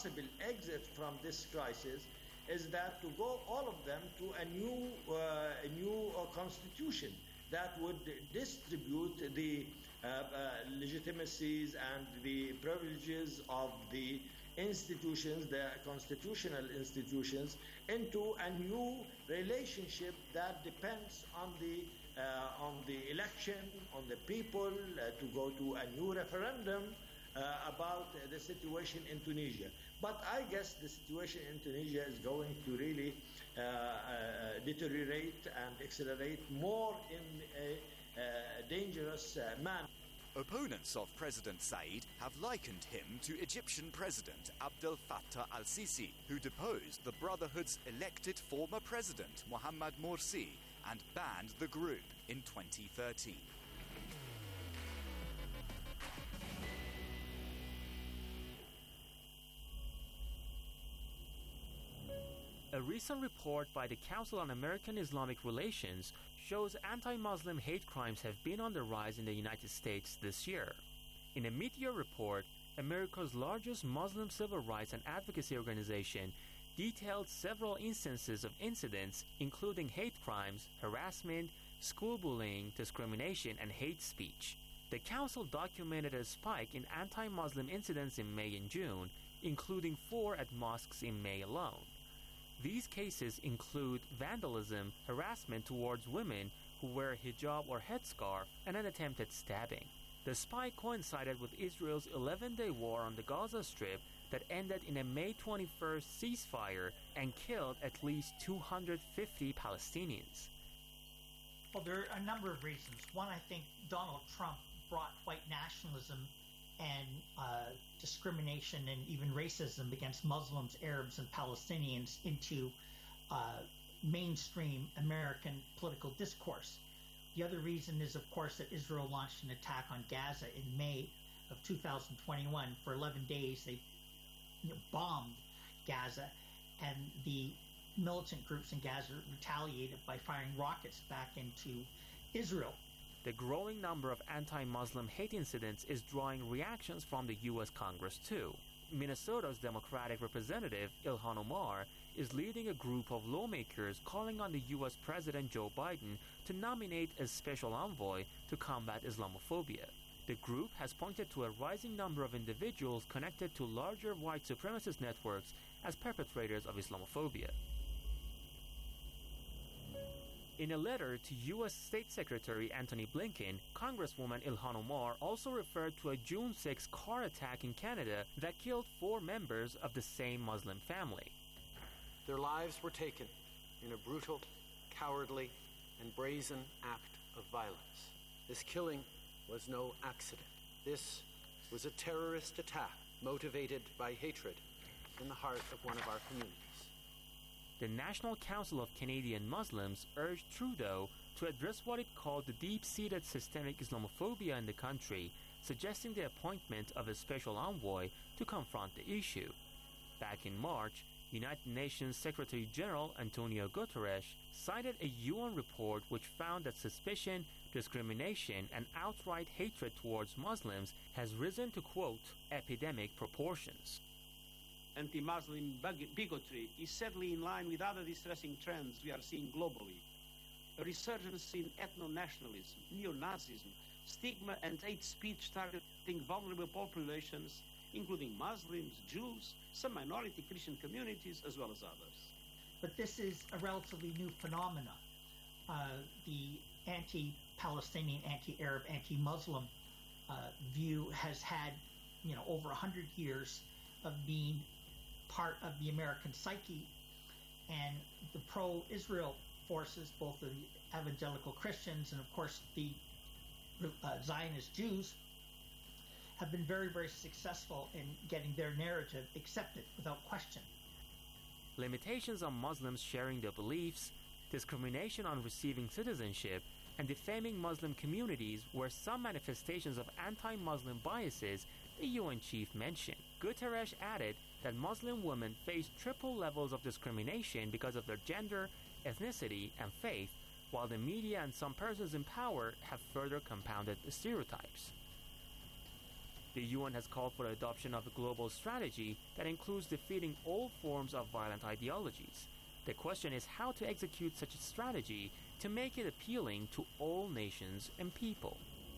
possible exit from this crisis is that to go all of them to a new constitution that would distribute the legitimacies and the privileges of the institutions, the constitutional institutions, into a new relationship that depends on the election, on the people, to go to a new referendum about the situation in Tunisia. But I guess the situation in Tunisia is going to really deteriorate and accelerate more in a dangerous manner. Opponents of President Said have likened him to Egyptian President Abdel Fattah al-Sisi, who deposed the Brotherhood's elected former president Mohamed Morsi and banned the group in 2013. A recent report by the Council on American Islamic Relations shows anti-Muslim hate crimes have been on the rise in the United States this year. In a mid-year report, America's largest Muslim civil rights and advocacy organization detailed several instances of incidents including hate crimes, harassment, school bullying, discrimination, and hate speech. The Council documented a spike in anti-Muslim incidents in May and June, including 4 at mosques in May alone. These cases include vandalism, harassment towards women who wear a hijab or headscarf, and an attempted stabbing. The spike coincided with Israel's 11-day war on the Gaza Strip that ended in a May 21st ceasefire and killed at least 250 Palestinians. Well, there are a number of reasons. One, I think Donald Trump brought white nationalism and discrimination and even racism against Muslims, Arabs, and Palestinians into mainstream American political discourse. The other reason is, of course, that Israel launched an attack on Gaza in May of 2021. For 11 days, they bombed Gaza, and the militant groups in Gaza retaliated by firing rockets back into Israel. The growing number of anti-Muslim hate incidents is drawing reactions from the U.S. Congress too. Minnesota's Democratic Representative Ilhan Omar is leading a group of lawmakers calling on the U.S. President Joe Biden to nominate a special envoy to combat Islamophobia. The group has pointed to a rising number of individuals connected to larger white supremacist networks as perpetrators of Islamophobia. In a letter to U.S. State Secretary Antony Blinken, Congresswoman Ilhan Omar also referred to a June 6 car attack in Canada that killed 4 members of the same Muslim family. Their lives were taken in a brutal, cowardly, and brazen act of violence. This killing was no accident. This was a terrorist attack motivated by hatred in the heart of one of our communities. The National Council of Canadian Muslims urged Trudeau to address what it called the deep-seated systemic Islamophobia in the country, suggesting the appointment of a special envoy to confront the issue. Back in March, United Nations Secretary General Antonio Guterres cited a UN report which found that suspicion, discrimination, and outright hatred towards Muslims has risen to, quote, epidemic proportions. Anti-Muslim bigotry is sadly in line with other distressing trends we are seeing globally. A resurgence in ethno-nationalism, neo-Nazism, stigma and hate speech targeting vulnerable populations, including Muslims, Jews, some minority Christian communities, as well as others. But this is a relatively new phenomenon. The anti-Palestinian, anti-Arab, anti-Muslim view has had, over 100 years of being part of the American psyche, and the pro-Israel forces, both the evangelical Christians and, of course, the Zionist Jews, have been very, very successful in getting their narrative accepted without question. Limitations on Muslims sharing their beliefs, discrimination on receiving citizenship, and defaming Muslim communities were some manifestations of anti-Muslim biases the UN chief mentioned. Guterres added that Muslim women face triple levels of discrimination because of their gender, ethnicity, and faith, while the media and some persons in power have further compounded the stereotypes. The UN has called for the adoption of a global strategy that includes defeating all forms of violent ideologies. The question is how to execute such a strategy to make it appealing to all nations and people.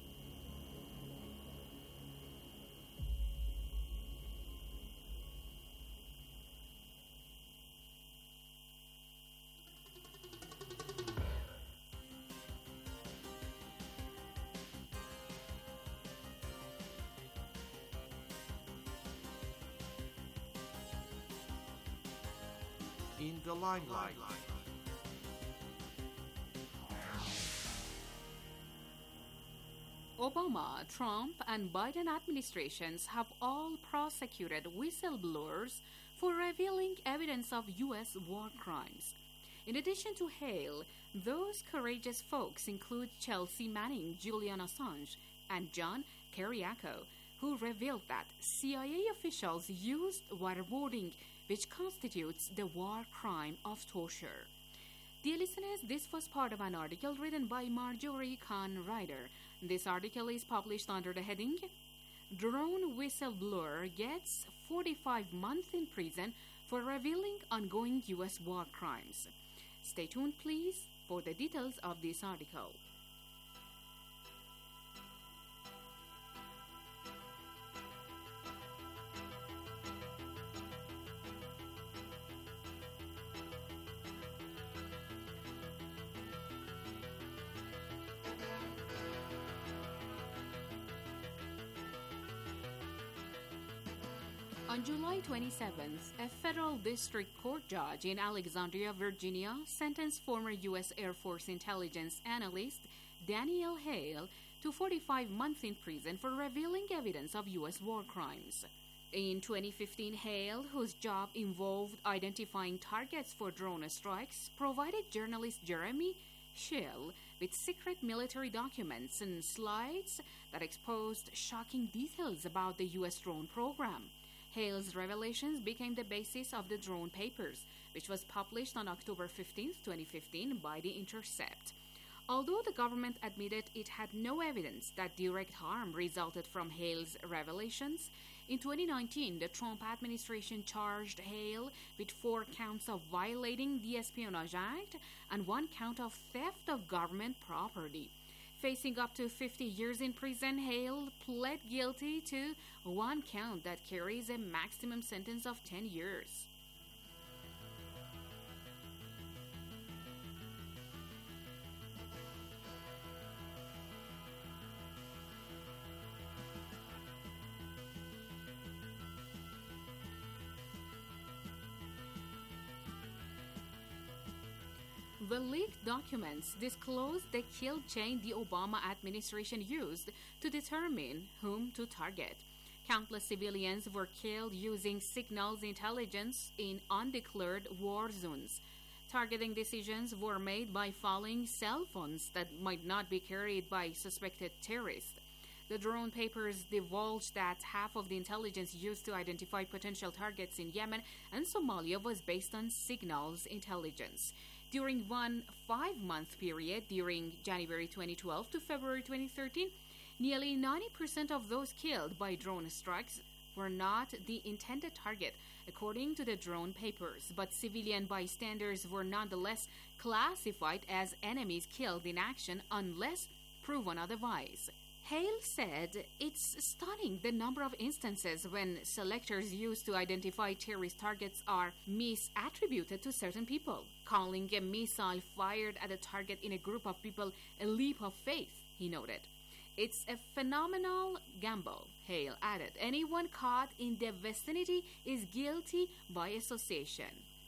In the limelight. Obama, Trump, and Biden administrations have all prosecuted whistleblowers for revealing evidence of U.S. war crimes. In addition to Hale, those courageous folks include Chelsea Manning, Julian Assange, and John Kiriakou, who revealed that CIA officials used waterboarding, which constitutes the war crime of torture. Dear listeners, this was part of an article written by Marjorie Kahn Ryder. This article is published under the heading, Drone Whistleblower Gets 45 Months in Prison for Revealing Ongoing U.S. War Crimes. Stay tuned, please, for the details of this article. On July 27th, a federal district court judge in Alexandria, Virginia, sentenced former U.S. Air Force intelligence analyst Daniel Hale to 45 months in prison for revealing evidence of U.S. war crimes. In 2015, Hale, whose job involved identifying targets for drone strikes, provided journalist Jeremy Schill with secret military documents and slides that exposed shocking details about the U.S. drone program. Hale's revelations became the basis of the Drone Papers, which was published on October 15, 2015 by The Intercept. Although the government admitted it had no evidence that direct harm resulted from Hale's revelations, in 2019 the Trump administration charged Hale with 4 counts of violating the Espionage Act and 1 count of theft of government property. Facing up to 50 years in prison, Hale pled guilty to 1 count that carries a maximum sentence of 10 years. The leaked documents disclose the kill chain the Obama administration used to determine whom to target. Countless civilians were killed using signals intelligence in undeclared war zones. Targeting decisions were made by following cell phones that might not be carried by suspected terrorists. The Drone Papers divulged that half of the intelligence used to identify potential targets in Yemen and Somalia was based on signals intelligence. During one 5-month period, during January 2012 to February 2013, nearly 90% of those killed by drone strikes were not the intended target, according to the Drone Papers, but civilian bystanders were nonetheless classified as enemies killed in action unless proven otherwise. Hale said, "It's stunning the number of instances when selectors used to identify terrorist targets are misattributed to certain people, calling a missile fired at a target in a group of people a leap of faith," he noted. "It's a phenomenal gamble," Hale added. "Anyone caught in the vicinity is guilty by association."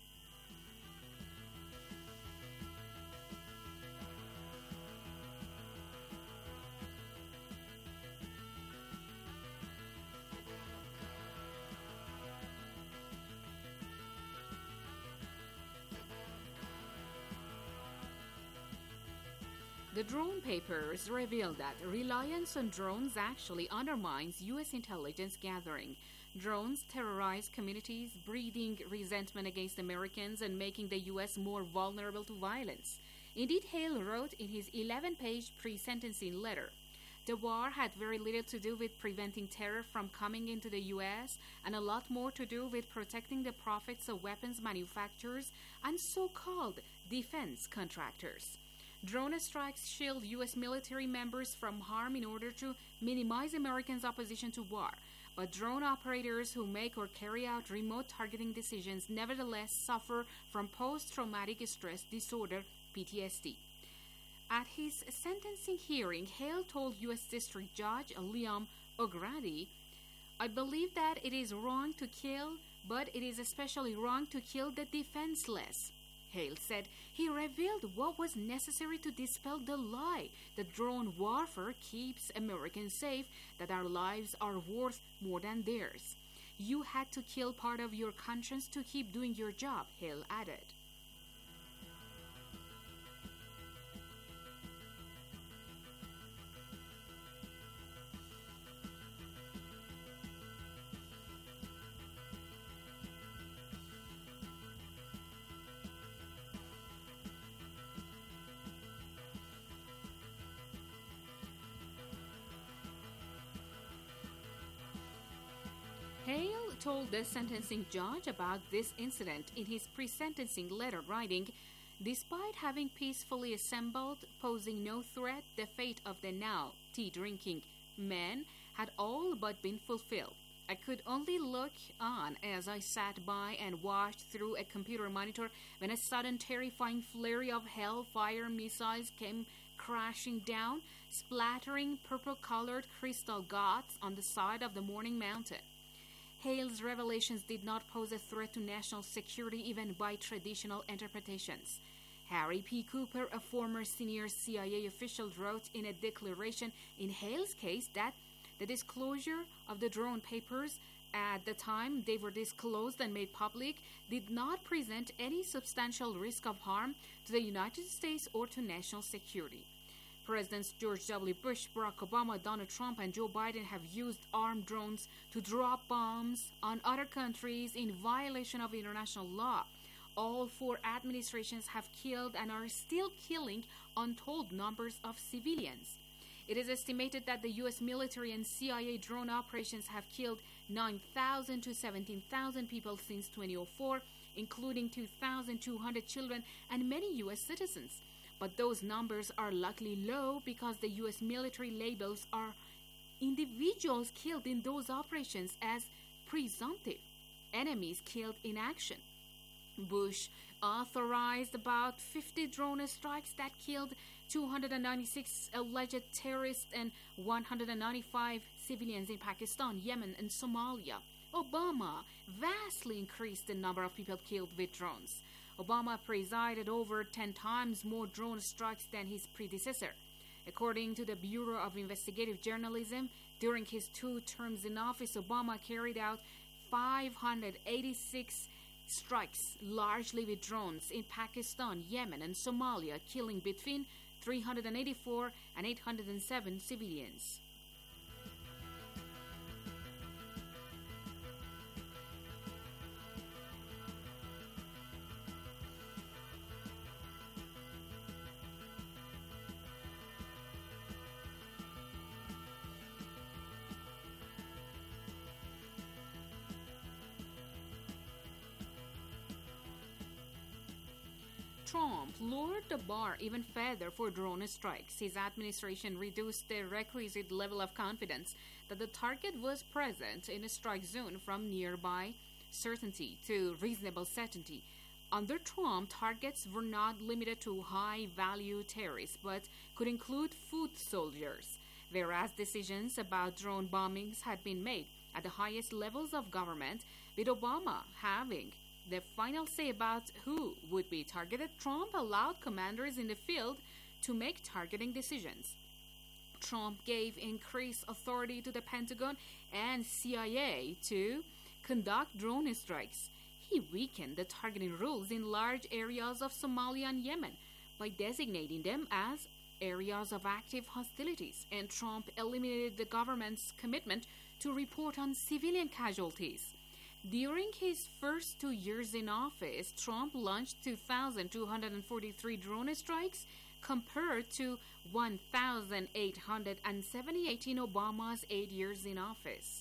The Drone Papers reveal that reliance on drones actually undermines U.S. intelligence gathering. Drones terrorize communities, breeding resentment against Americans and making the U.S. more vulnerable to violence. Indeed, Hale wrote in his 11-page pre-sentencing letter, The war had very little to do with preventing terror from coming into the U.S. and a lot more to do with protecting the profits of weapons manufacturers and so-called defense contractors. Drone strikes shield U.S. military members from harm in order to minimize Americans' opposition to war. But drone operators who make or carry out remote targeting decisions nevertheless suffer from post-traumatic stress disorder, PTSD. At his sentencing hearing, Hale told U.S. District Judge Liam O'Grady, "I believe that it is wrong to kill, but it is especially wrong to kill the defenseless." Hale said he revealed what was necessary to dispel the lie that drone warfare keeps Americans safe, that our lives are worth more than theirs. "You had to kill part of your conscience to keep doing your job," Hale added. Hale told the sentencing judge about this incident in his pre-sentencing letter, writing, "Despite having peacefully assembled, posing no threat, the fate of the now tea-drinking men had all but been fulfilled. I could only look on as I sat by and watched through a computer monitor when a sudden terrifying flurry of hellfire missiles came crashing down, splattering purple-colored crystal gods on the side of the Morning Mountain." Hale's revelations did not pose a threat to national security even by traditional interpretations. Harry P. Cooper, a former senior CIA official, wrote in a declaration in Hale's case that the disclosure of the drone papers at the time they were disclosed and made public did not present any substantial risk of harm to the United States or to national security. Presidents George W. Bush, Barack Obama, Donald Trump, and Joe Biden have used armed drones to drop bombs on other countries in violation of international law. All four administrations have killed and are still killing untold numbers of civilians. It is estimated that the U.S. military and CIA drone operations have killed 9,000 to 17,000 people since 2004, including 2,200 children and many U.S. citizens. But those numbers are likely low because the U.S. military labels are individuals killed in those operations as presumptive enemies killed in action. Bush authorized about 50 drone strikes that killed 296 alleged terrorists and 195 civilians in Pakistan, Yemen, and Somalia. Obama vastly increased the number of people killed with drones. Obama presided over 10 times more drone strikes than his predecessor. According to the Bureau of Investigative Journalism, during his 2 terms in office, Obama carried out 586 strikes, largely with drones, in Pakistan, Yemen, and Somalia, killing between 384 and 807 civilians. Trump lowered the bar even further for drone strikes. His administration reduced the requisite level of confidence that the target was present in a strike zone from nearby certainty to reasonable certainty. Under Trump, targets were not limited to high-value terrorists, but could include foot soldiers, whereas decisions about drone bombings had been made at the highest levels of government, with Obama having the final say about who would be targeted. Trump allowed commanders in the field to make targeting decisions. Trump gave increased authority to the Pentagon and CIA to conduct drone strikes. He weakened the targeting rules in large areas of Somalia and Yemen by designating them as areas of active hostilities, and Trump eliminated the government's commitment to report on civilian casualties. During his first 2 years in office, Trump launched 2,243 drone strikes, compared to 1,878 in Obama's 8 years in office.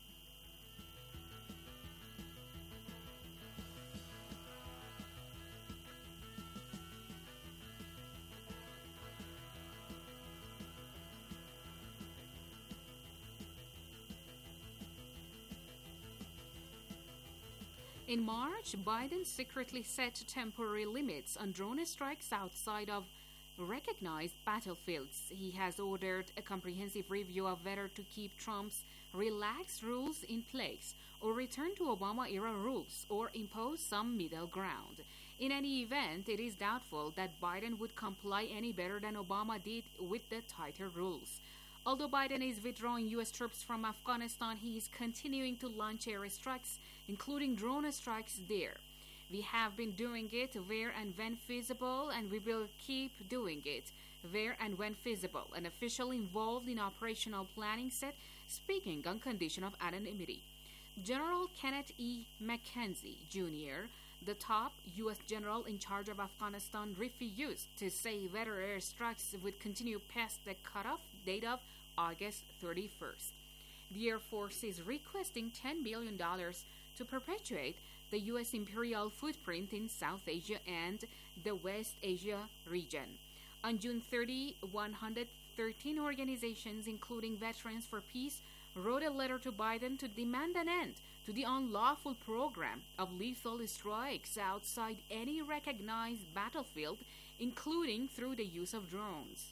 In March, Biden secretly set temporary limits on drone strikes outside of recognized battlefields. He has ordered a comprehensive review of whether to keep Trump's relaxed rules in place or return to Obama-era rules or impose some middle ground. In any event, it is doubtful that Biden would comply any better than Obama did with the tighter rules. Although Biden is withdrawing U.S. troops from Afghanistan, he is continuing to launch airstrikes, including drone strikes there. We have been doing it where and when feasible, and we will keep doing it where and when feasible, an official involved in operational planning said, speaking on condition of anonymity. General Kenneth E. McKenzie, Jr., the top U.S. general in charge of Afghanistan, refused to say whether airstrikes would continue past the cutoff date of August 31st. The Air Force is requesting $10 billion to perpetuate the U.S. imperial footprint in South Asia and the West Asia region. On June 30, 113 organizations, including Veterans for Peace, wrote a letter to Biden to demand an end to the unlawful program of lethal strikes outside any recognized battlefield, including through the use of drones.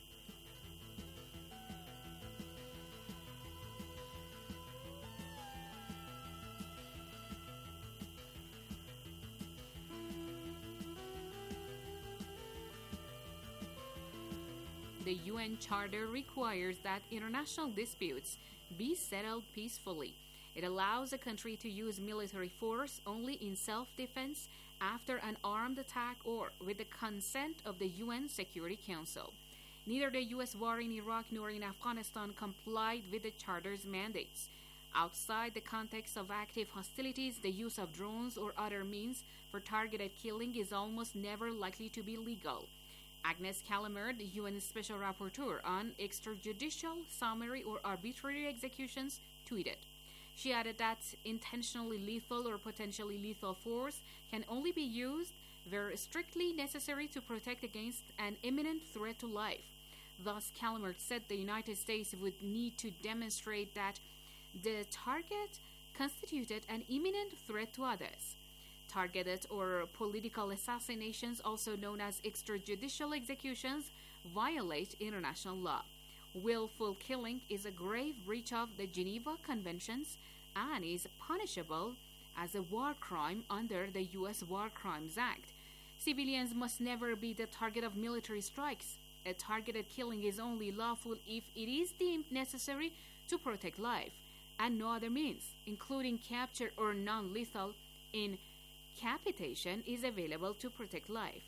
The UN Charter requires that international disputes be settled peacefully. It allows a country to use military force only in self-defense after an armed attack or with the consent of the UN Security Council. Neither the U.S. war in Iraq nor in Afghanistan complied with the Charter's mandates. Outside the context of active hostilities, the use of drones or other means for targeted killing is almost never likely to be legal. Agnes Callamard, the UN Special Rapporteur on extrajudicial, summary, or arbitrary executions, tweeted. She added that intentionally lethal or potentially lethal force can only be used where strictly necessary to protect against an imminent threat to life. Thus, Callamard said the United States would need to demonstrate that the target constituted an imminent threat to others. Targeted or political assassinations, also known as extrajudicial executions, violate international law. Willful killing is a grave breach of the Geneva Conventions and is punishable as a war crime under the U.S. War Crimes Act. Civilians must never be the target of military strikes. A targeted killing is only lawful if it is deemed necessary to protect life, and no other means, including capture or non-lethal incapitation, is available to protect life.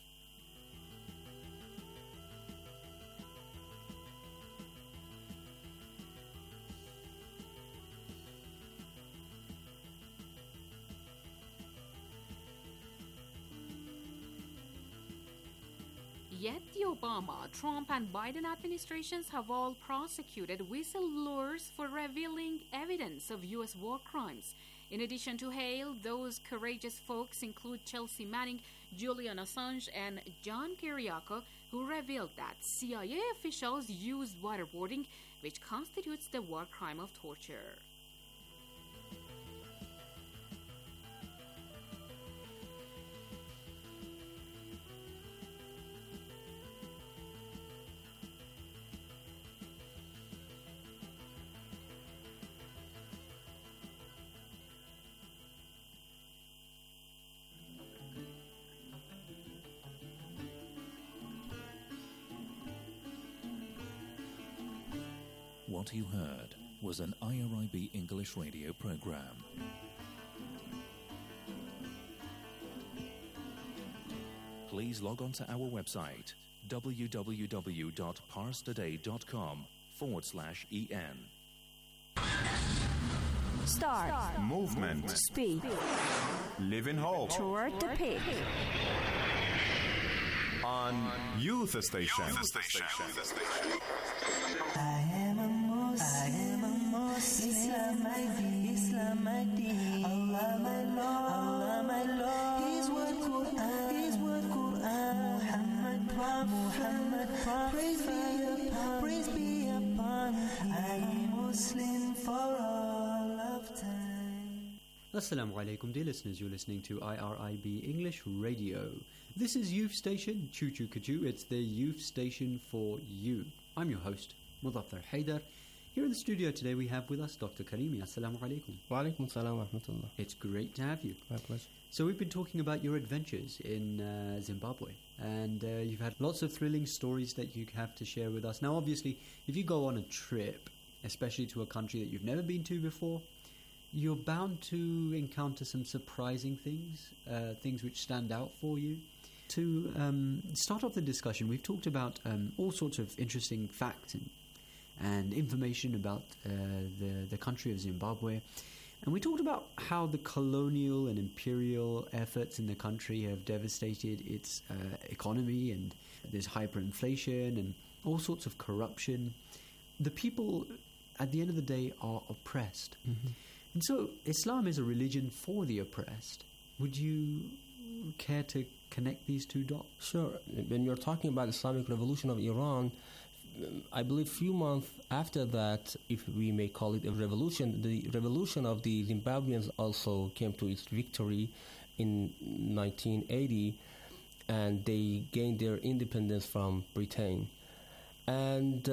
Yet the Obama, Trump, and Biden administrations have all prosecuted whistleblowers for revealing evidence of U.S. war crimes. In addition to Hale, those courageous folks include Chelsea Manning, Julian Assange, and John Kiriakou, who revealed that CIA officials used waterboarding, which constitutes the war crime of torture. What you heard was an IRIB English radio program. Please log on to our website www.parstoday.com/en. Start. Movement. Speak. Live in hope. Toward the peak. on Youth Station. I am a Muslim, Islam ID. Allah my Lord, His word Quran, Muhammad, praise be upon Him. I am Muslim for all of time. Assalamu alaikum, dear listeners. You're listening to IRIB English Radio. This is Youth Station, Choo Choo Kachoo. It's the Youth Station for you. I'm your host, Muzaffar Haidar. Here in the studio today we have with us Dr. Karimi. Assalamu alaikum. Wa alaikum salam wa rahmatullah. It's great to have you. My pleasure. So we've been talking about your adventures in Zimbabwe, and you've had lots of thrilling stories that you have to share with us. Now obviously, if you go on a trip, especially to a country that you've never been to before, you're bound to encounter some surprising things, things which stand out for you. To start off the discussion, we've talked about all sorts of interesting facts and information about the country of Zimbabwe. And we talked about how the colonial and imperial efforts in the country have devastated its economy, and there's hyperinflation and all sorts of corruption. The people, at the end of the day, are oppressed. Mm-hmm. And so Islam is a religion for the oppressed. Would you care to connect these two dots? Sure. When you're talking about Islamic Revolution of Iran, I believe few months after that, if we may call it a revolution, the revolution of the Zimbabweans also came to its victory in 1980, and they gained their independence from Britain. And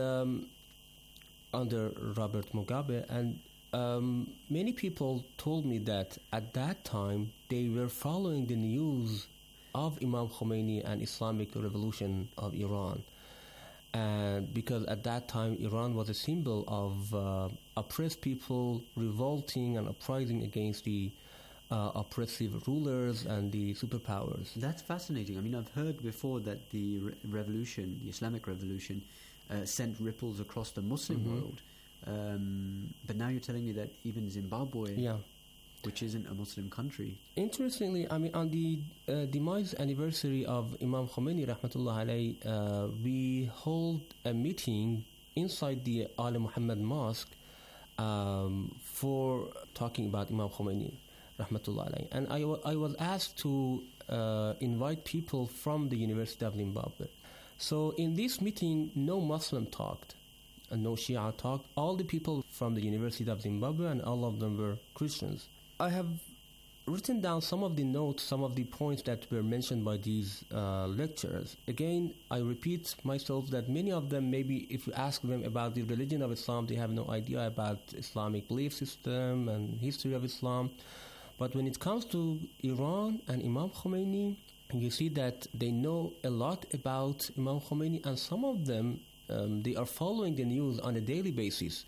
under Robert Mugabe, and many people told me that at that time they were following the news of Imam Khomeini and Islamic Revolution of Iran. And because at that time Iran was a symbol of oppressed people revolting and uprising against the oppressive rulers and the superpowers. That's fascinating. I mean, I've heard before that the revolution, the Islamic Revolution, sent ripples across the Muslim world. But now you're telling me that even Zimbabwe, which isn't a Muslim country. Interestingly, I mean, on the demise anniversary of Imam Khomeini, rahmatullah alayhi, we hold a meeting inside the Ali Muhammad Mosque for talking about Imam Khomeini, rahmatullah alayhi. And I was asked to invite people from the University of Zimbabwe. So in this meeting, no Muslim talked. And no Shia talked. All the people from the University of Zimbabwe, and all of them were Christians. I have written down some of the notes, some of the points that were mentioned by these lecturers. Again, I repeat myself that many of them, maybe if you ask them about the religion of Islam, they have no idea about Islamic belief system and history of Islam. But when it comes to Iran and Imam Khomeini, you see that they know a lot about Imam Khomeini, and some of them they are following the news on a daily basis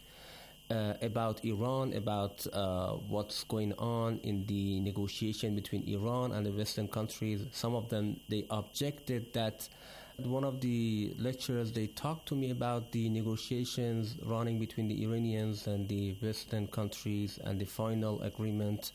about Iran, about what's going on in the negotiation between Iran and the Western countries. Some of them, they objected that. One of the lecturers, they talked to me about the negotiations running between the Iranians and the Western countries and the final agreement.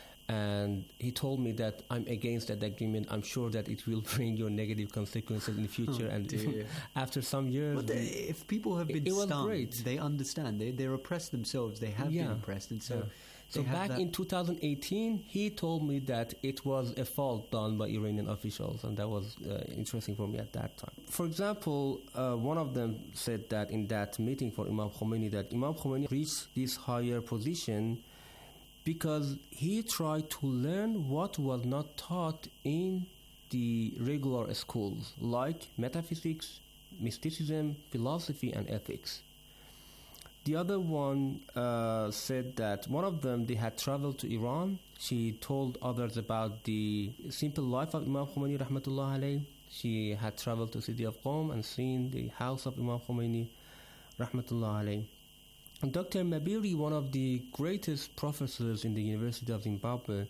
And he told me that I'm against that agreement. I'm sure that it will bring your negative consequences in the future. And after some years... But if people have been stung, they understand. They're oppressed themselves. They have been oppressed. And so... So back in 2018, he told me that it was a fault done by Iranian officials, and that was interesting for me at that time. For example, one of them said that in that meeting for Imam Khomeini, that Imam Khomeini reached this higher position because he tried to learn what was not taught in the regular schools, like metaphysics, mysticism, philosophy, and ethics. The other one said that one of them, they had traveled to Iran. She told others about the simple life of Imam Khomeini, rahmatullah alayhi. She had traveled to city of Qom and seen the house of Imam Khomeini, rahmatullah alayhi. And Dr. Mabiri, one of the greatest professors in the University of Zimbabwe,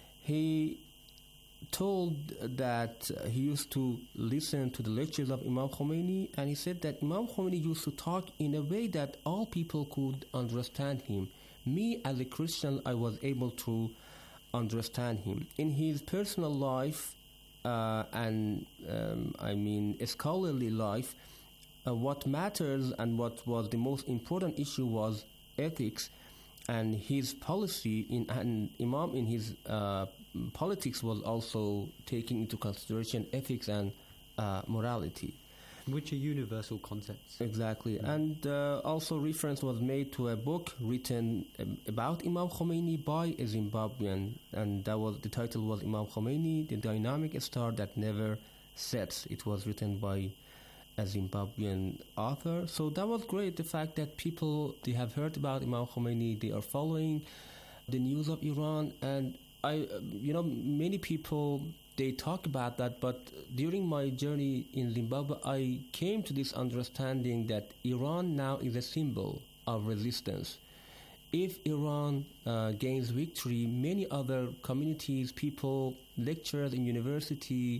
he told that he used to listen to the lectures of Imam Khomeini, and he said that Imam Khomeini used to talk in a way that all people could understand him. Me, as a Christian, I was able to understand him. In his personal life, and scholarly life, what matters and what was the most important issue was ethics, and his policy and Imam in his politics was also taking into consideration ethics and morality, which are universal concepts. Exactly. And also reference was made to a book written about Imam Khomeini by a Zimbabwean, and the title was Imam Khomeini, the dynamic star that never sets. It was written by a Zimbabwean author. So that was great, the fact that people, they have heard about Imam Khomeini, they are following the news of Iran, and many people, they talk about that, but during my journey in Zimbabwe, I came to this understanding that Iran now is a symbol of resistance. If Iran gains victory, many other communities, people, lecturers in university,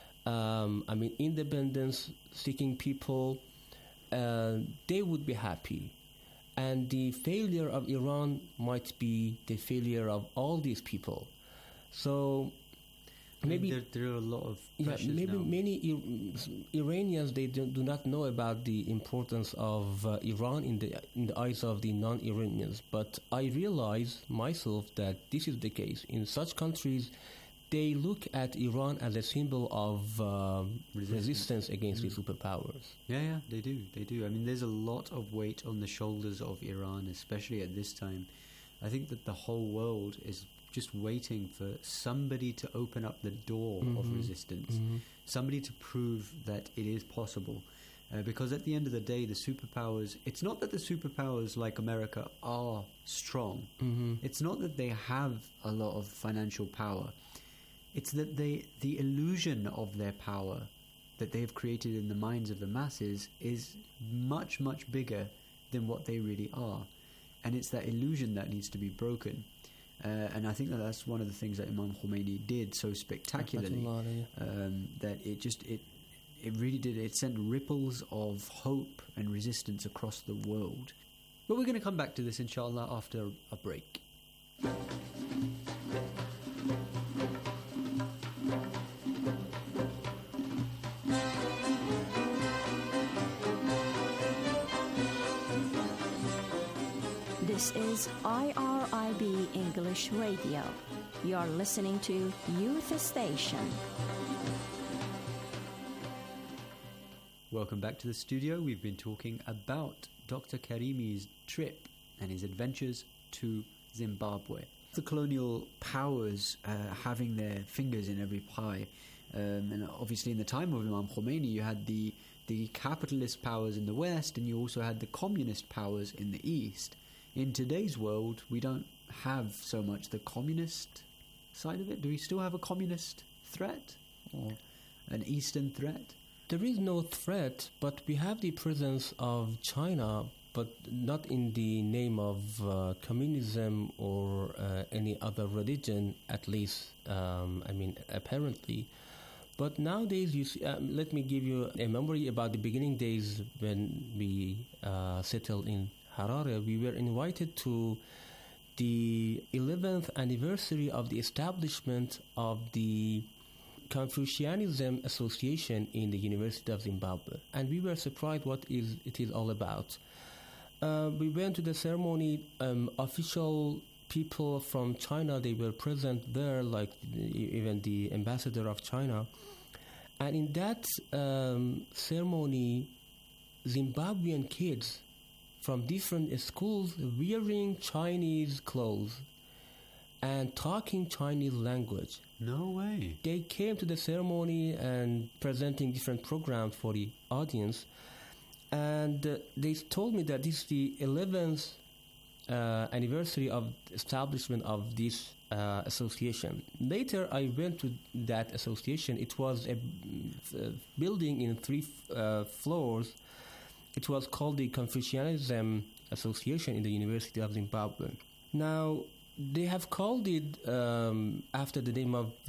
independence-seeking people, they would be happy. And the failure of Iran might be the failure of all these people. So maybe there are a lot of pressures now. Many Iranians, they do not know about the importance of Iran in the eyes of the non-Iranians. But I realize myself that this is the case. In such countries, they look at Iran as a symbol of resistance against the superpowers. Yeah, they do. I mean, there's a lot of weight on the shoulders of Iran, especially at this time. I think that the whole world is just waiting for somebody to open up the door of resistance, somebody to prove that it is possible. Because at the end of the day, the superpowers, it's not that the superpowers like America are strong. It's not that they have a lot of financial power. It's that the illusion of their power that they have created in the minds of the masses is much, much bigger than what they really are. And it's that illusion that needs to be broken. And I think that that's one of the things that Imam Khomeini did so spectacularly, that it really did. It sent ripples of hope and resistance across the world. But we're going to come back to this, inshallah, after a break. This is IRIB English Radio. You're listening to Youth Station. Welcome back to the studio. We've been talking about Dr. Karimi's trip and his adventures to Zimbabwe. The colonial powers having their fingers in every pie. And obviously in the time of Imam Khomeini, you had the capitalist powers in the West, and you also had the communist powers in the East. In today's world, we don't have so much the communist side of it. Do we still have a communist threat or an Eastern threat? There is no threat, but we have the presence of China, but not in the name of communism or any other religion, at least, apparently. But nowadays, you see, let me give you a memory about the beginning days when we settled in Harare. We were invited to the 11th anniversary of the establishment of the Confucianism Association in the University of Zimbabwe, and we were surprised what it is all about. We went to the ceremony. Official people from China, they were present there, like even the ambassador of China. And in that ceremony, Zimbabwean kids from different schools wearing Chinese clothes and talking Chinese language. No way. They came to the ceremony and presenting different programs for the audience. And they told me that this is the 11th anniversary of establishment of this association. Later, I went to that association. It was a building in 3 floors. It was called the Confucianism Association in the University of Zimbabwe. Now, they have called it after the name of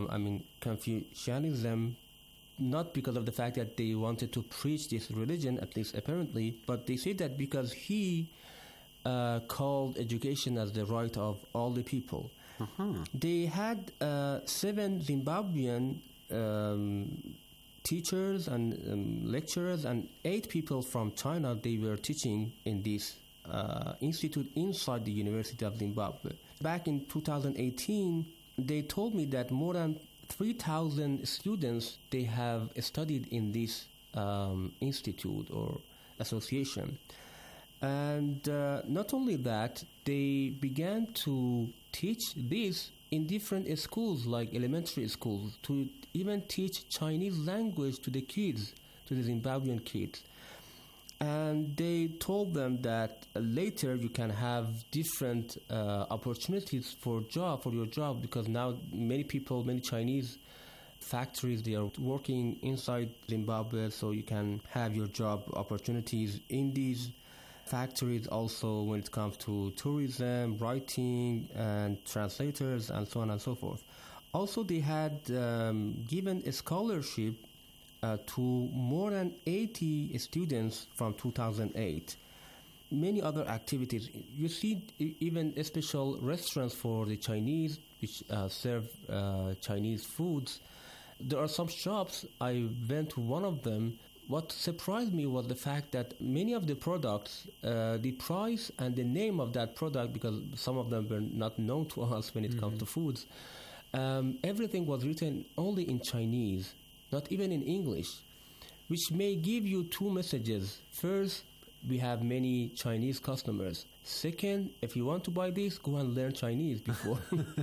Confucianism, not because of the fact that they wanted to preach this religion, at least apparently, but they say that because he called education as the right of all the people. They had 7 Zimbabwean teachers and lecturers, and 8 people from China, they were teaching in this institute inside the University of Zimbabwe. Back in 2018, they told me that more than 3,000 students, they have studied in this institute or association. And not only that, they began to teach this in different schools, like elementary schools, to even teach Chinese language to the kids, to the Zimbabwean kids. And they told them that later you can have different opportunities for your job, because now many people, many Chinese factories, they are working inside Zimbabwe, so you can have your job opportunities in these factories. Also, when it comes to tourism, writing, and translators, and so on and so forth. Also, they had given a scholarship to more than 80 students from 2008. Many other activities. You see even special restaurants for the Chinese, which serve Chinese foods. There are some shops. I went to one of them. What surprised me was the fact that many of the products, the price and the name of that product, because some of them were not known to us when it comes to foods, everything was written only in Chinese, not even in English, which may give you 2 messages. First, we have many Chinese customers. Second, if you want to buy this, go and learn Chinese before.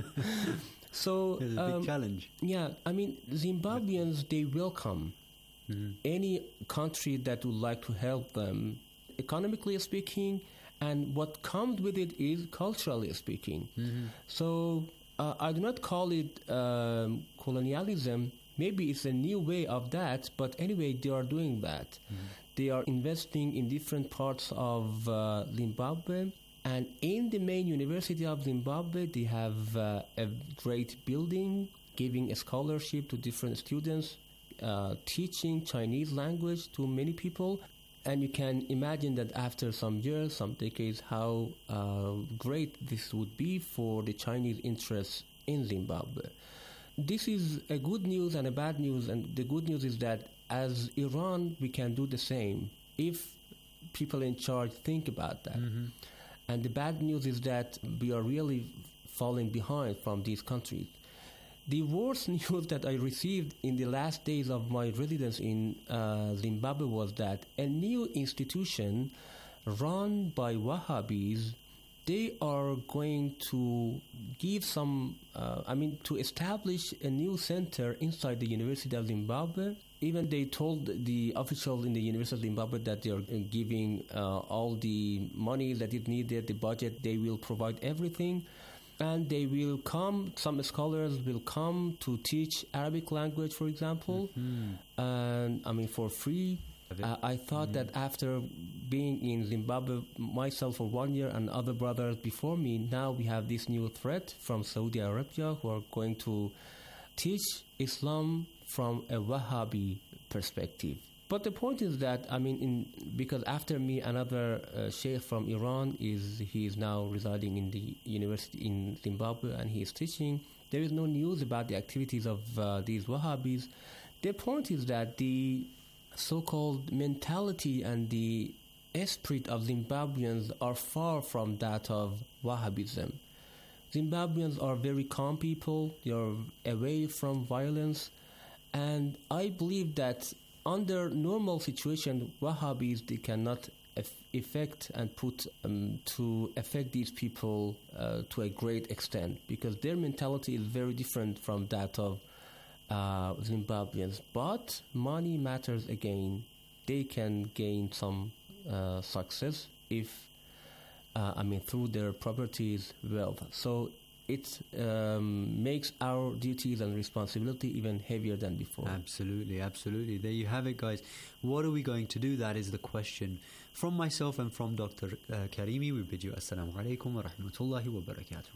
So it's a big challenge. Yeah, I mean, Zimbabweans, they welcome any country that would like to help them, economically speaking, and what comes with it is culturally speaking. So I do not call it colonialism. Maybe it's a new way of that, but anyway, they are doing that. They are investing in different parts of Zimbabwe, and in the main University of Zimbabwe, they have a great building, giving a scholarship to different students, teaching Chinese language to many people. And you can imagine that after some years, some decades, how great this would be for the Chinese interests in Zimbabwe. This is a good news and a bad news, and the good news is that as Iran, we can do the same if people in charge think about that. And the bad news is that we are really falling behind from these countries. The worst news that I received in the last days of my residence in Zimbabwe was that a new institution run by Wahhabis, they are going to give some, to establish a new center inside the University of Zimbabwe. Even they told the officials in the University of Zimbabwe that they are giving all the money that is needed, the budget, they will provide everything. And they will come, some scholars will come to teach Arabic language, for example, and for free. I thought that after being in Zimbabwe myself for 1 year and other brothers before me, now we have this new threat from Saudi Arabia who are going to teach Islam from a Wahhabi perspective. But the point is that, because after me, another sheikh from Iran he is now residing in the university in Zimbabwe and he is teaching. There is no news about the activities of these Wahhabis. The point is that the so-called mentality and the esprit of Zimbabweans are far from that of Wahhabism. Zimbabweans are very calm people. They are away from violence. And I believe that under normal situation, Wahhabis, they cannot affect and put to affect these people to a great extent, because their mentality is very different from that of Zimbabweans. But money matters again. They can gain some success if, through their properties, wealth. So it makes our duties and responsibility even heavier than before. Absolutely. There you have it, guys. What are we going to do? That is the question. From myself and from Dr. Karimi, we bid you Assalamu alaikum wa rahmatullahi wa barakatuh.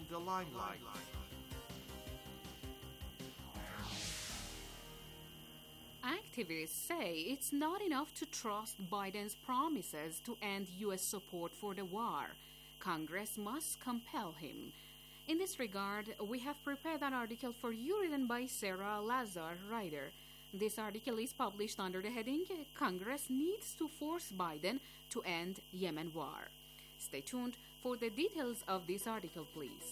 the limelight. Activists say it's not enough to trust Biden's promises to end U.S. support for the war. Congress must compel him. In this regard, we have prepared an article for you written by Sarah Lazar, writer. This article is published under the heading, Congress Needs to Force Biden to End Yemen War. Stay tuned for the details of this article, please.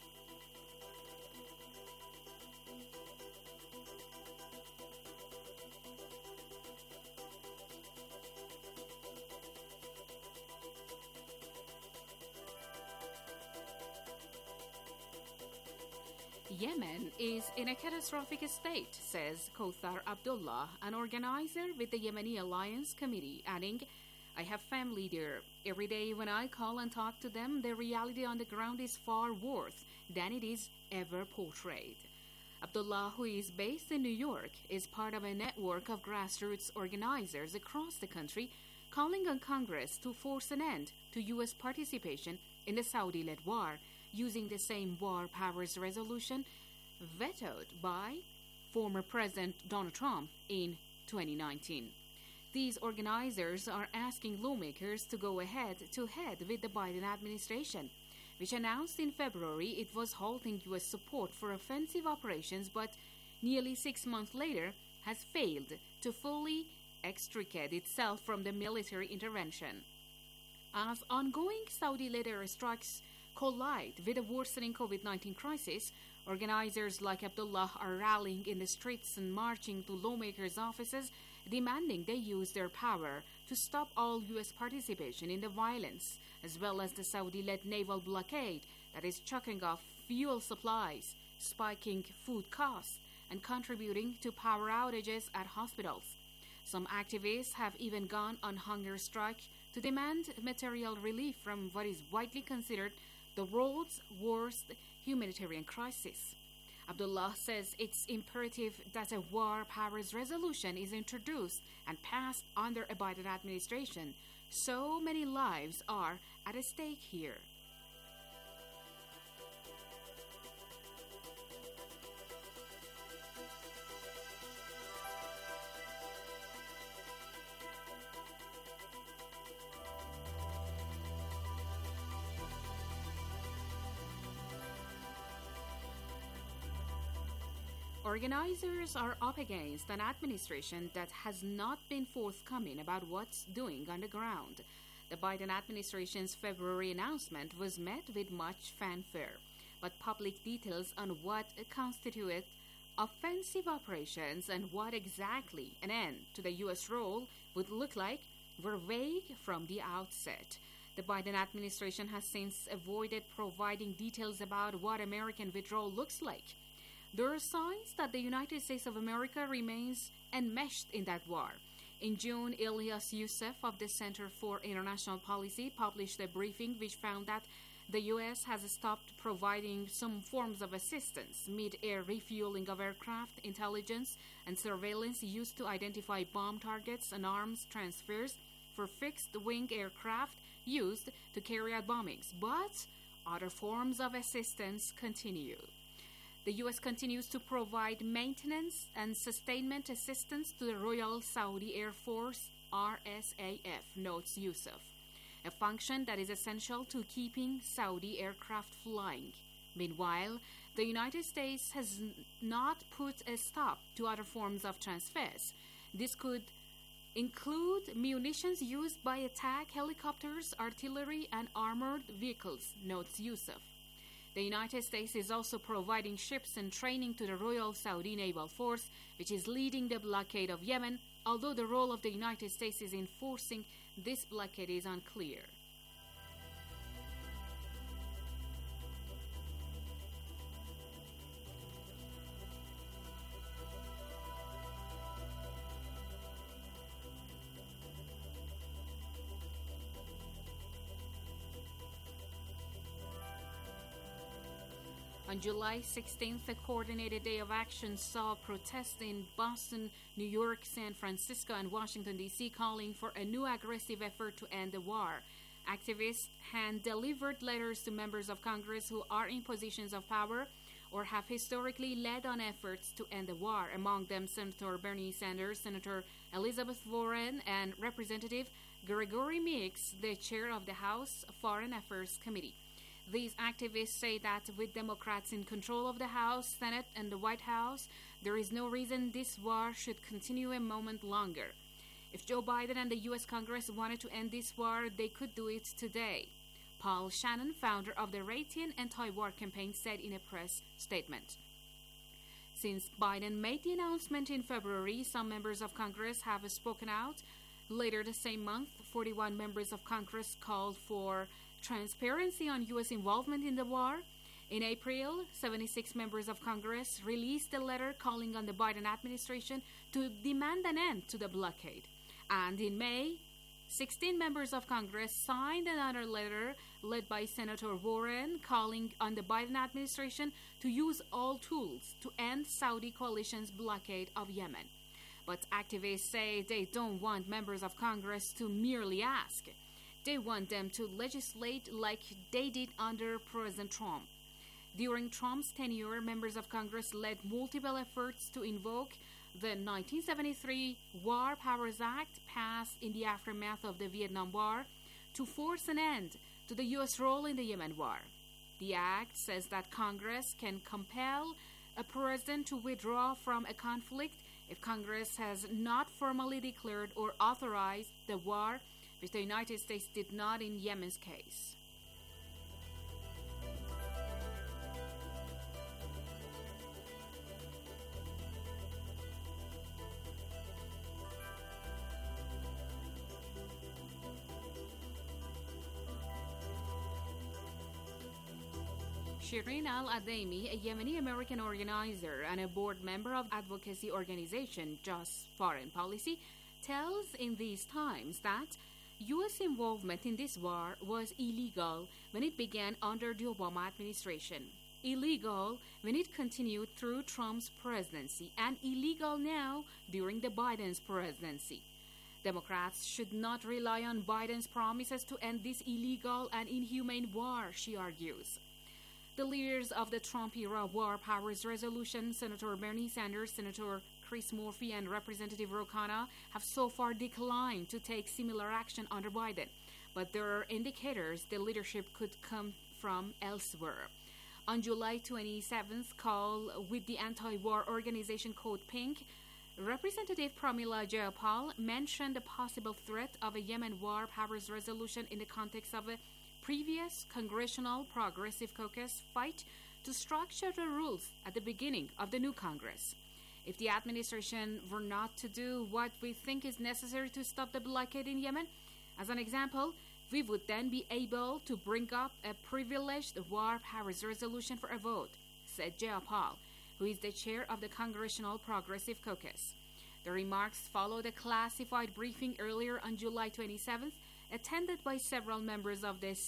Yemen is in a catastrophic state, says Kauthar Abdullah, an organizer with the Yemeni Alliance Committee, adding, I have family there. Every day when I call and talk to them, the reality on the ground is far worse than it is ever portrayed. Abdullah, who is based in New York, is part of a network of grassroots organizers across the country calling on Congress to force an end to U.S. participation in the Saudi-led war, using the same war powers resolution vetoed by former President Donald Trump in 2019. These organizers are asking lawmakers to go head with the Biden administration, which announced in February it was halting U.S. support for offensive operations, but nearly 6 months later has failed to fully extricate itself from the military intervention. As ongoing Saudi-led airstrikes collide with a worsening COVID-19 crisis, organizers like Abdullah are rallying in the streets and marching to lawmakers' offices, demanding they use their power to stop all U.S. participation in the violence, as well as the Saudi-led naval blockade that is choking off fuel supplies, spiking food costs, and contributing to power outages at hospitals. Some activists have even gone on hunger strike to demand material relief from what is widely considered the world's worst humanitarian crisis. Abdullah says it's imperative that a war powers resolution is introduced and passed under a Biden administration. So many lives are at stake here. Organizers are up against an administration that has not been forthcoming about what's doing on the ground. The Biden administration's February announcement was met with much fanfare, but public details on what constituted offensive operations and what exactly an end to the U.S. role would look like were vague from the outset. The Biden administration has since avoided providing details about what American withdrawal looks like. There are signs that the United States of America remains enmeshed in that war. In June, Ilyas Youssef of the Center for International Policy published a briefing which found that the U.S. has stopped providing some forms of assistance, mid-air refueling of aircraft, intelligence, and surveillance used to identify bomb targets and arms transfers for fixed-wing aircraft used to carry out bombings. But other forms of assistance continue. The U.S. continues to provide maintenance and sustainment assistance to the Royal Saudi Air Force, RSAF, notes Youssef, a function that is essential to keeping Saudi aircraft flying. Meanwhile, the United States has not put a stop to other forms of transfers. This could include munitions used by attack helicopters, artillery, and armored vehicles, notes Youssef. The United States is also providing ships and training to the Royal Saudi Naval Force, which is leading the blockade of Yemen, although the role of the United States in enforcing this blockade is unclear. On July 16th, a coordinated day of action saw protests in Boston, New York, San Francisco, and Washington, D.C. calling for a new aggressive effort to end the war. Activists hand-delivered letters to members of Congress who are in positions of power or have historically led on efforts to end the war, among them Senator Bernie Sanders, Senator Elizabeth Warren, and Representative Gregory Meeks, the chair of the House Foreign Affairs Committee. These activists say that with Democrats in control of the House, Senate, and the White House, there is no reason this war should continue a moment longer. If Joe Biden and the U.S. Congress wanted to end this war, they could do it today. Paul Shannon, founder of the Raytheon anti-war campaign, said in a press statement. Since Biden made the announcement in February, some members of Congress have spoken out. Later the same month, 41 members of Congress called for transparency on U.S. involvement in the war. In April, 76 members of Congress released a letter calling on the Biden administration to demand an end to the blockade. And in May, 16 members of Congress signed another letter led by Senator Warren calling on the Biden administration to use all tools to end Saudi coalition's blockade of Yemen. But activists say they don't want members of Congress to merely ask. They want them to legislate like they did under President Trump. During Trump's tenure, members of Congress led multiple efforts to invoke the 1973 War Powers Act, passed in the aftermath of the Vietnam War, to force an end to the U.S. role in the Yemen war. The act says that Congress can compel a president to withdraw from a conflict if Congress has not formally declared or authorized the war, which the United States did not in Yemen's case. Shireen Al-Ademi, a Yemeni-American organizer and a board member of advocacy organization Just Foreign Policy, tells in these times that U.S. involvement in this war was illegal when it began under the Obama administration, illegal when it continued through Trump's presidency, and illegal now during the Biden's presidency. Democrats should not rely on Biden's promises to end this illegal and inhumane war, she argues. The leaders of the Trump-era War Powers Resolution, Senator Bernie Sanders, Senator Chris Murphy, and Representative Ro Khanna, have so far declined to take similar action under Biden, but there are indicators the leadership could come from elsewhere. On July 27th call with the anti-war organization Code Pink, Representative Pramila Jayapal mentioned the possible threat of a Yemen War Powers Resolution in the context of a previous Congressional Progressive Caucus fight to structure the rules at the beginning of the new Congress. If the administration were not to do what we think is necessary to stop the blockade in Yemen, as an example, we would then be able to bring up a privileged War Powers Resolution for a vote, said Jayapal, who is the chair of the Congressional Progressive Caucus. The remarks followed a classified briefing earlier on July 27th, attended by several members of the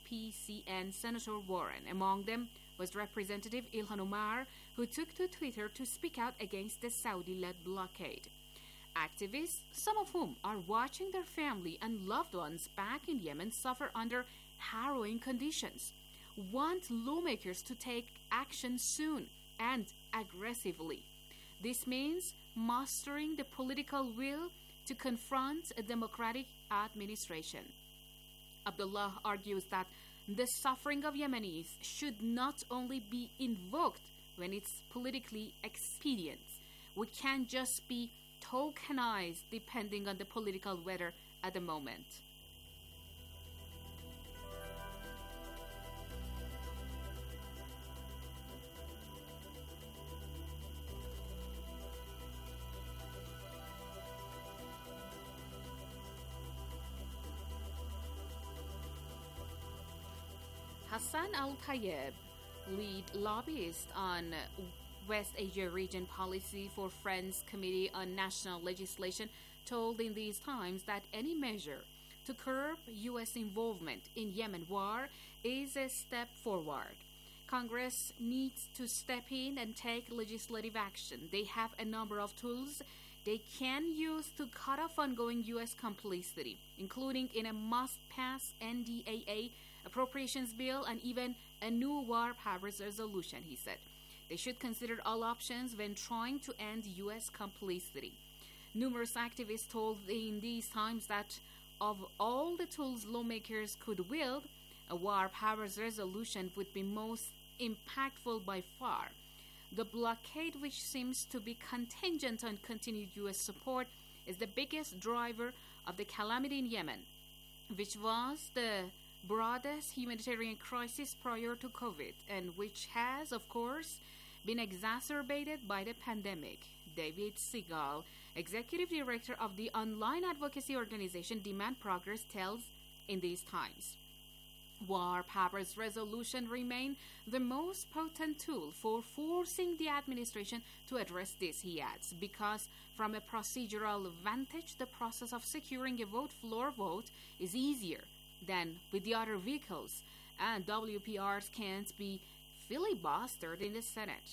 CPC and Senator Warren. Among them was Representative Ilhan Omar, who took to Twitter to speak out against the Saudi-led blockade. Activists, some of whom are watching their family and loved ones back in Yemen suffer under harrowing conditions, want lawmakers to take action soon and aggressively. This means mastering the political will to confront a democratic administration. Abdullah argues that the suffering of Yemenis should not only be invoked when it's politically expedient. We can't just be tokenized depending on the political weather at the moment. Hassan Al-Tayeb, lead lobbyist on West Asia Region Policy for Friends Committee on National Legislation, told in these times that any measure to curb U.S. involvement in Yemen war is a step forward. Congress needs to step in and take legislative action. They have a number of tools, they can use to cut off ongoing U.S. complicity, including in a must-pass NDAA appropriations bill and even a new war powers resolution, he said. They should consider all options when trying to end U.S. complicity. Numerous activists told in these times that of all the tools lawmakers could wield, a war powers resolution would be most impactful by far. The blockade, which seems to be contingent on continued U.S. support, is the biggest driver of the calamity in Yemen, which was the broadest humanitarian crisis prior to COVID, and which has, of course, been exacerbated by the pandemic. David Segal, executive director of the online advocacy organization Demand Progress, tells in these times. War powers resolution remain the most potent tool for forcing the administration to address this, he adds, because from a procedural vantage, the process of securing a floor vote is easier than with the other vehicles, and WPRs can't be filibustered in the Senate.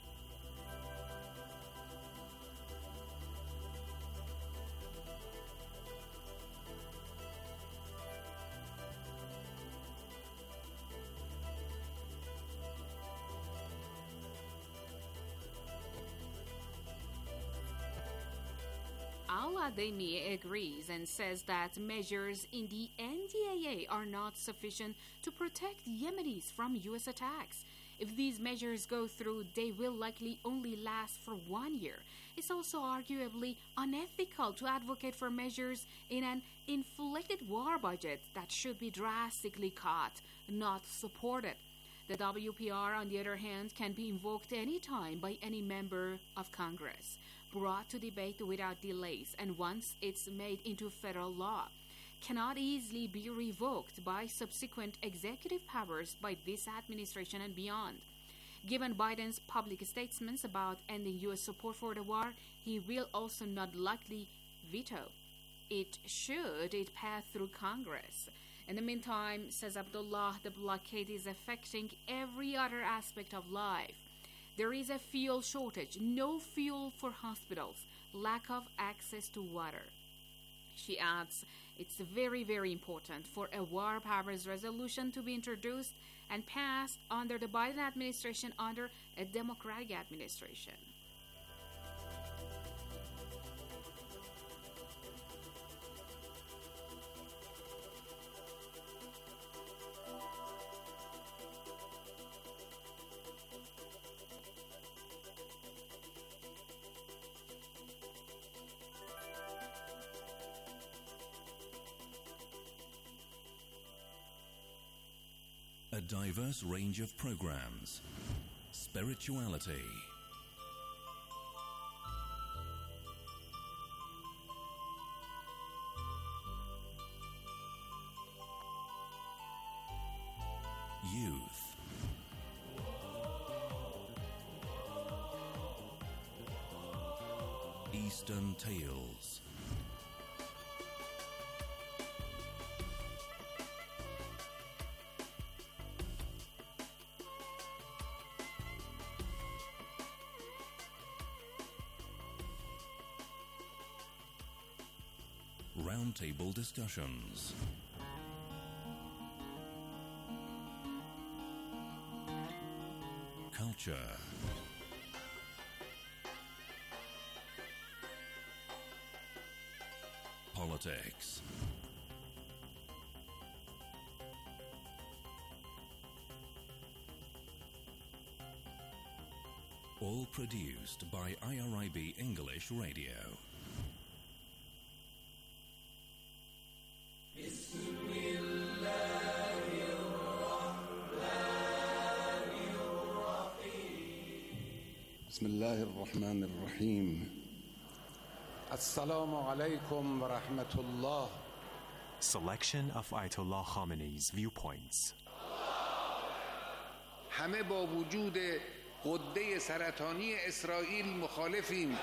Al-Ademi agrees and says that measures in the NDAA are not sufficient to protect Yemenis from U.S. attacks. If these measures go through, they will likely only last for 1 year. It's also arguably unethical to advocate for measures in an inflated war budget that should be drastically cut, not supported. The WPR, on the other hand, can be invoked any time by any member of Congress, brought to debate without delays, and once it's made into federal law, cannot easily be revoked by subsequent executive powers by this administration and beyond. Given Biden's public statements about ending U.S. support for the war, he will also not likely veto it should it pass through Congress. In the meantime, says Abdullah, the blockade is affecting every other aspect of life. There is a fuel shortage, no fuel for hospitals, lack of access to water. She adds, it's very, very important for a war powers resolution to be introduced and passed under the Biden administration under a Democratic administration. A diverse range of programs, spirituality, youth, Eastern Tales, roundtable discussions, culture, politics, all produced by IRIB English Radio. بسم الله الرحمن الرحيم السلام عليكم ورحمة الله. Selection of Ayatollah Khamenei's viewpoints. همه با وجود غده سرطانی اسرائیل مخالفیم.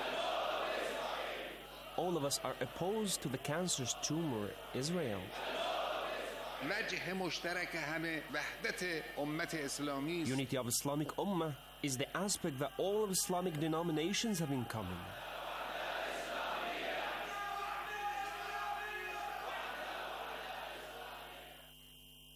All of us are opposed to the cancerous tumor Israel. وجه مشترک همه وحدت امت اسلامی. Unity of Islamic Ummah is the aspect that all of Islamic denominations have in common.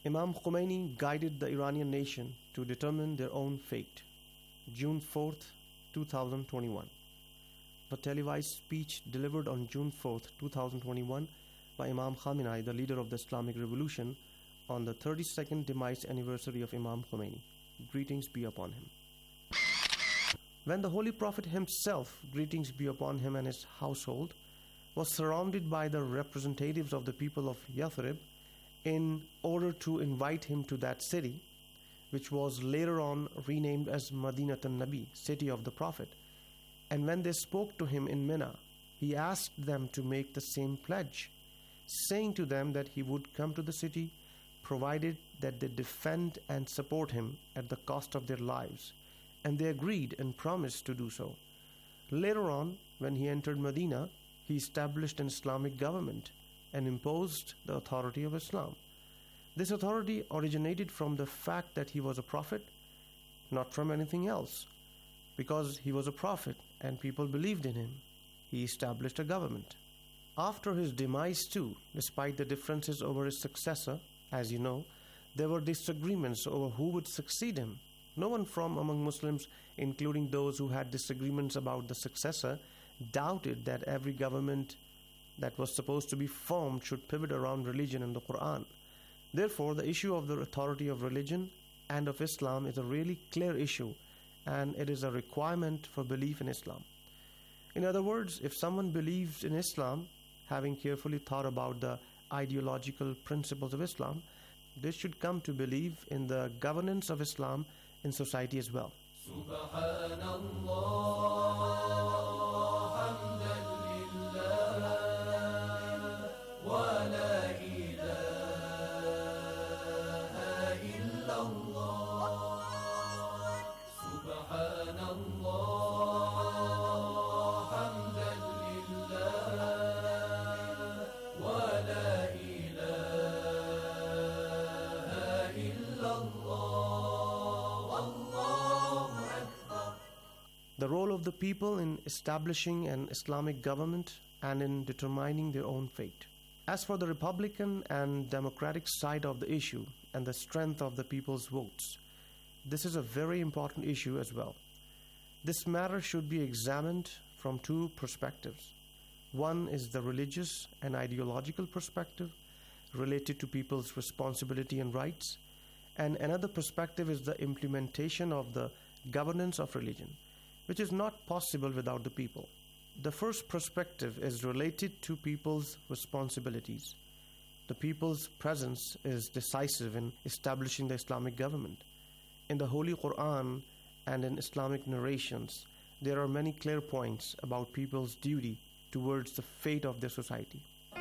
Imam Khomeini guided the Iranian nation to determine their own fate. June 4th, 2021. The televised speech delivered on June 4th, 2021 by Imam Khamenei, the leader of the Islamic Revolution, on the 32nd demise anniversary of Imam Khomeini. Greetings be upon him. When the Holy Prophet himself, greetings be upon him and his household, was surrounded by the representatives of the people of Yathrib in order to invite him to that city, which was later on renamed as Madinat al-Nabi, city of the Prophet. And when they spoke to him in Mina, he asked them to make the same pledge, saying to them that he would come to the city provided that they defend and support him at the cost of their lives. And they agreed and promised to do so. Later on, when he entered Medina, he established an Islamic government and imposed the authority of Islam. This authority originated from the fact that he was a prophet, not from anything else. Because he was a prophet and people believed in him, he established a government. After his demise too, despite the differences over his successor, as you know, there were disagreements over who would succeed him. No one from among Muslims, including those who had disagreements about the successor, doubted that every government that was supposed to be formed should pivot around religion and the Quran. Therefore, the issue of the authority of religion and of Islam is a really clear issue, and it is a requirement for belief in Islam. In other words, if someone believes in Islam, having carefully thought about the ideological principles of Islam, they should come to believe in the governance of Islam in society as well. The role of the people in establishing an Islamic government and in determining their own fate. As for the Republican and Democratic side of the issue and the strength of the people's votes, this is a very important issue as well. This matter should be examined from two perspectives. One is the religious and ideological perspective related to people's responsibility and rights, and another perspective is the implementation of the governance of religion, which is not possible without the people. The first perspective is related to people's responsibilities. The people's presence is decisive in establishing the Islamic government. In the Holy Quran and in Islamic narrations, there are many clear points about people's duty towards the fate of their society.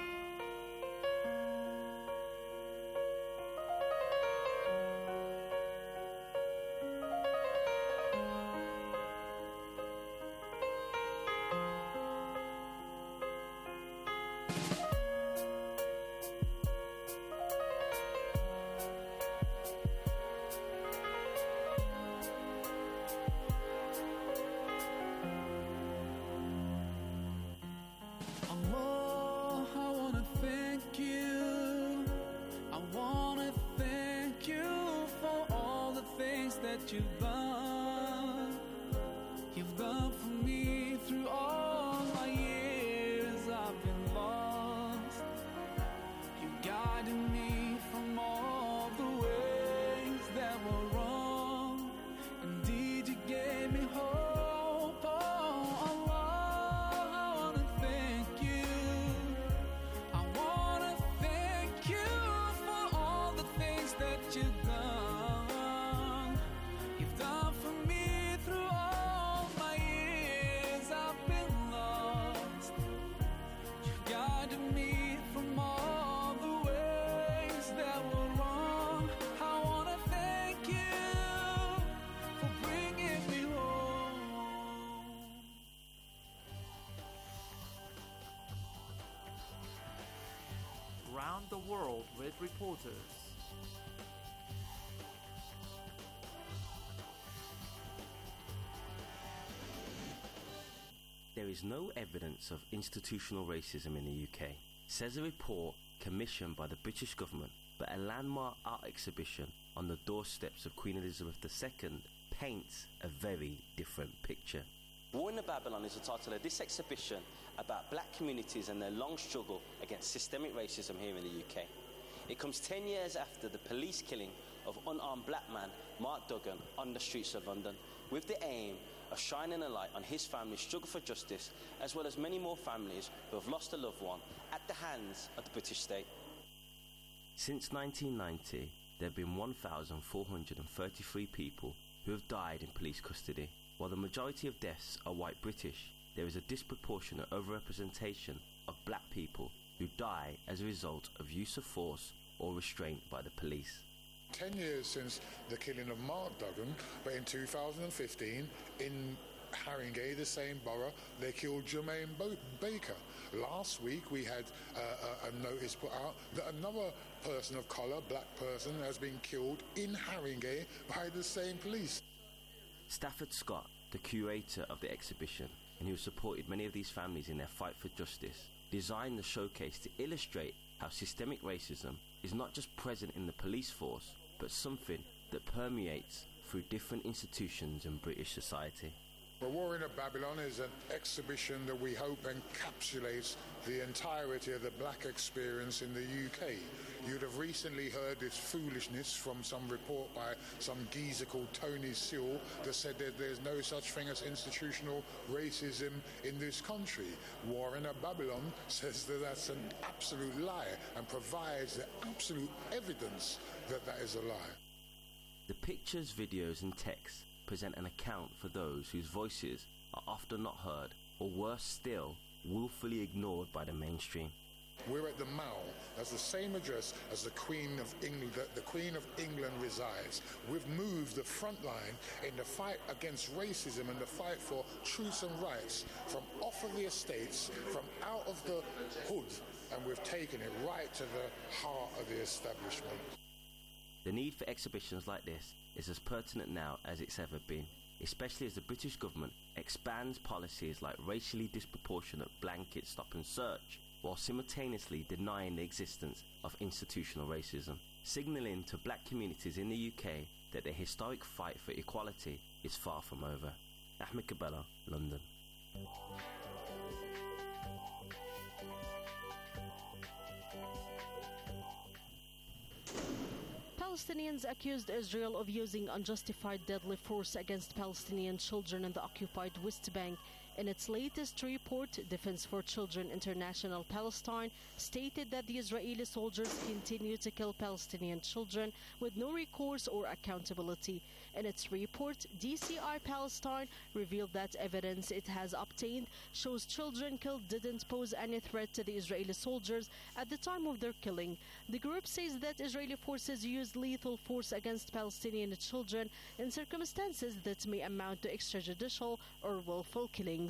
You've done for me through all my years. I've been lost. You guided me from all the ways that were wrong. Indeed, you gave me hope. Oh, Allah, I wanna thank you. I wanna thank you for all the things that you've done. You've done for me through all my years. I've been lost. You've guided me from all the ways that were wrong. I wanna thank you for bringing me home. Round the world with reporters. There is no evidence of institutional racism in the UK, says a report commissioned by the British government. but a landmark art exhibition on the doorsteps of Queen Elizabeth II paints a very different picture. War in Babylon is the title of this exhibition about black communities and their long struggle against systemic racism here in the UK. It comes 10 years after the police killing of unarmed black man Mark Duggan on the streets of London, with the aim of shining a light on his family's struggle for justice, as well as many more families who have lost a loved one at the hands of the British state. Since 1990, there have been 1,433 people who have died in police custody. While the majority of deaths are white British, there is a disproportionate overrepresentation of black people who die as a result of use of force or restraint by the police. 10 years since the killing of Mark Duggan, but in 2015, in Haringey, the same borough, they killed Jermaine Baker. Last week we had a notice put out that another person of colour, black person, has been killed in Haringey by the same police. Stafford Scott, the curator of the exhibition, and who supported many of these families in their fight for justice, designed the showcase to illustrate how systemic racism is not just present in the police force, but something that permeates through different institutions in British society. The War in Babylon is an exhibition that we hope encapsulates the entirety of the black experience in the UK. You'd have recently heard this foolishness from some report by some geezer called Tony Sewell that said that there's no such thing as institutional racism in this country. War in Babylon says that that's an absolute lie and provides the absolute evidence that that is a lie. The pictures, videos and texts present an account for those whose voices are often not heard, or worse still, willfully ignored by the mainstream. We're at the Mall. That's the same address as the Queen of England. The Queen of England resides. We've moved the front line in the fight against racism and the fight for truths and rights from off of the estates, from out of the hood, and we've taken it right to the heart of the establishment. The need for exhibitions like this is as pertinent now as it's ever been, especially as the British government expands policies like racially disproportionate blanket stop and search, while simultaneously denying the existence of institutional racism, signalling to black communities in the UK that the historic fight for equality is far from over. Ahmed Kabela, London. Palestinians accused Israel of using unjustified deadly force against Palestinian children in the occupied West Bank. In its latest report, Defense for Children International Palestine stated that the Israeli soldiers continue to kill Palestinian children with no recourse or accountability. In its report, DCI Palestine revealed that evidence it has obtained shows children killed didn't pose any threat to the Israeli soldiers at the time of their killing. The group says that Israeli forces used lethal force against Palestinian children in circumstances that may amount to extrajudicial or willful killings.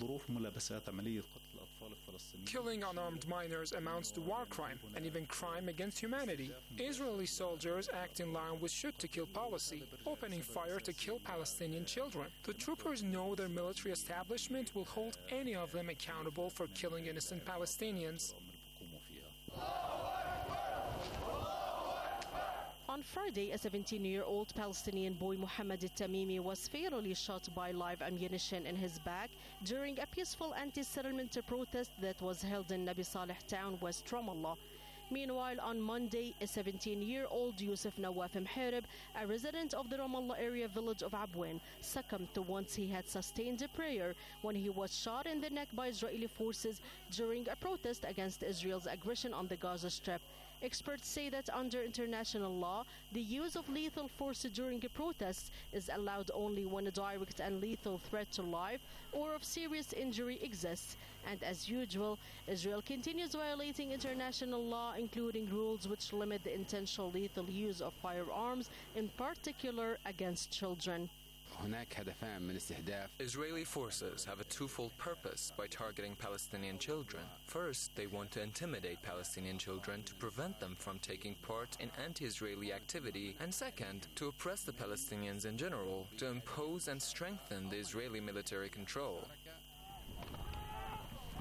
Killing unarmed minors amounts to war crime and even crime against humanity. Israeli soldiers act in line with shoot-to-kill policy, opening fire to kill Palestinian children. The troopers know their military establishment will hold any of them accountable for killing innocent Palestinians. On Friday, a 17-year-old Palestinian boy, Mohammed al-Tamimi, was fatally shot by live ammunition in his back during a peaceful anti-settlement protest that was held in Nabi Saleh town, West Ramallah. Meanwhile, on Monday, a 17-year-old Yusuf Nawaf Mharib, a resident of the Ramallah area village of Abwin, succumbed to once he had sustained a prayer when he was shot in the neck by Israeli forces during a protest against Israel's aggression on the Gaza Strip. Experts say that under international law, the use of lethal force during a protest is allowed only when a direct and lethal threat to life or of serious injury exists. And as usual, Israel continues violating international law, including rules which limit the intentional lethal use of firearms, in particular against children. Israeli forces have a twofold purpose by targeting Palestinian children. First, they want to intimidate Palestinian children to prevent them from taking part in anti-Israeli activity, and second, to oppress the Palestinians in general, to impose and strengthen the Israeli military control.